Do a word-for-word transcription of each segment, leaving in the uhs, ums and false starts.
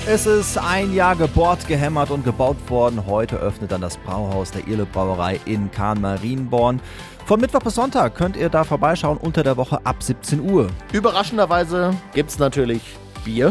Es ist ein Jahr gebohrt, gehämmert und gebaut worden. Heute öffnet dann das Brauhaus der Irle Brauerei in Kahn-Marienborn. Von Mittwoch bis Sonntag könnt ihr da vorbeischauen, unter der Woche ab siebzehn Uhr. Überraschenderweise gibt's natürlich Bier.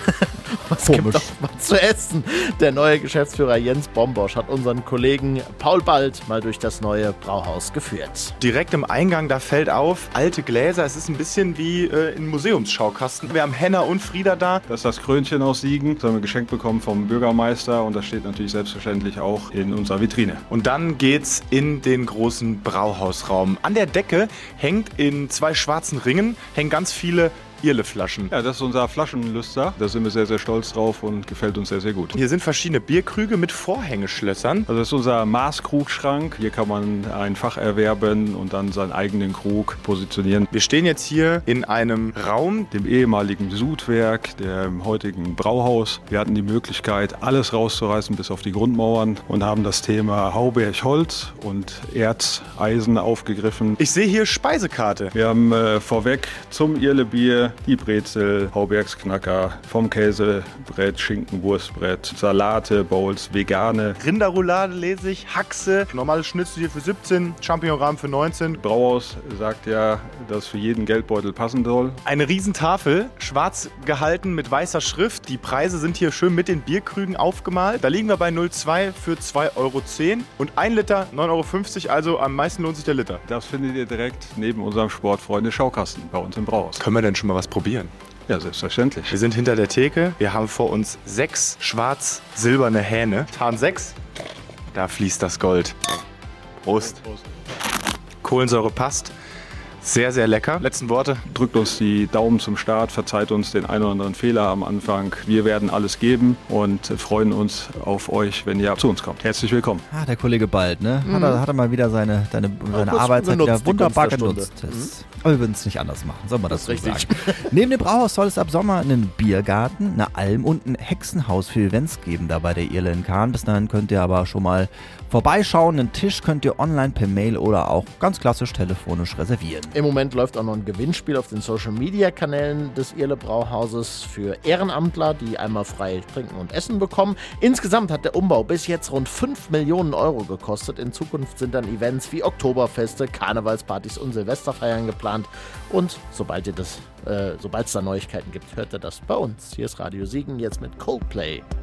Es gibt auch was zu essen. Der neue Geschäftsführer Jens Bombosch hat unseren Kollegen Paul Bald mal durch das neue Brauhaus geführt. Direkt im Eingang, da fällt auf, alte Gläser. Es ist ein bisschen wie äh, ein Museumsschaukasten. Wir haben Henna und Frieda da. Das ist das Krönchen aus Siegen. Das haben wir geschenkt bekommen vom Bürgermeister und das steht natürlich selbstverständlich auch in unserer Vitrine. Und dann geht's in den großen Brauhausraum. An der Decke hängt in zwei schwarzen Ringen hängen ganz viele Irle-Flaschen. Ja, das ist unser Flaschenlüster. Da sind wir sehr, sehr stolz drauf und gefällt uns sehr, sehr gut. Hier sind verschiedene Bierkrüge mit Vorhängeschlössern. Also das ist unser Maßkrugschrank. Hier kann man ein Fach erwerben und dann seinen eigenen Krug positionieren. Wir stehen jetzt hier in einem Raum, dem ehemaligen Sudwerk, dem heutigen Brauhaus. Wir hatten die Möglichkeit, alles rauszureißen bis auf die Grundmauern und haben das Thema Hauberg-Holz und Erzeisen aufgegriffen. Ich sehe hier Speisekarte. Wir haben äh, vorweg zum Irle-Bier die Brezel, Haubergsknacker, vom Käsebrett, Schinkenwurstbrett, Salate, Bowls, vegane. Rinderroulade lese ich, Haxe, normales Schnitzel hier für siebzehn, Champignonrahmen für neunzehn. Brauhaus sagt ja, dass für jeden Geldbeutel passen soll. Eine Riesentafel, schwarz gehalten mit weißer Schrift. Die Preise sind hier schön mit den Bierkrügen aufgemalt. Da liegen wir bei null Komma zwei für zwei Euro zehn und ein Liter neun Euro fünfzig, also am meisten lohnt sich der Liter. Das findet ihr direkt neben unserem Sportfreunde-Schaukasten bei uns im Brauhaus. Können wir denn schon mal was probieren? Ja, selbstverständlich. Wir sind hinter der Theke. Wir haben vor uns sechs schwarz-silberne Hähne. Tarn sechs. Da fließt das Gold. Prost. Prost. Kohlensäure passt. Sehr, sehr lecker. Letzten Worte. Drückt uns die Daumen zum Start, verzeiht uns den einen oder anderen Fehler am Anfang. Wir werden alles geben und freuen uns auf euch, wenn ihr zu uns kommt. Herzlich willkommen. Ah, der Kollege Bald, ne? Mhm. Hat, er, hat er mal wieder seine, seine, seine kurz Arbeitszeit genutzt, wieder wunderbar die Gunst der genutzt. Stunde. Das, aber wir würden es nicht anders machen, soll man das, Das so ist sagen. richtig. Neben dem Brauhaus soll es ab Sommer einen Biergarten, eine Alm und ein Hexenhaus für Events geben, da bei der Irle in Kahn. Bis dahin könnt ihr aber schon mal vorbeischauen. Einen Tisch könnt ihr online per Mail oder auch ganz klassisch telefonisch reservieren. Im Moment läuft auch noch ein Gewinnspiel auf den Social-Media-Kanälen des Irle Brauhauses für Ehrenamtler, die einmal frei trinken und essen bekommen. Insgesamt hat der Umbau bis jetzt rund fünf Millionen Euro gekostet. In Zukunft sind dann Events wie Oktoberfeste, Karnevalspartys und Silvesterfeiern geplant. Und sobald ihr das, äh, sobald es da Neuigkeiten gibt, hört ihr das bei uns. Hier ist Radio Siegen jetzt mit Coldplay.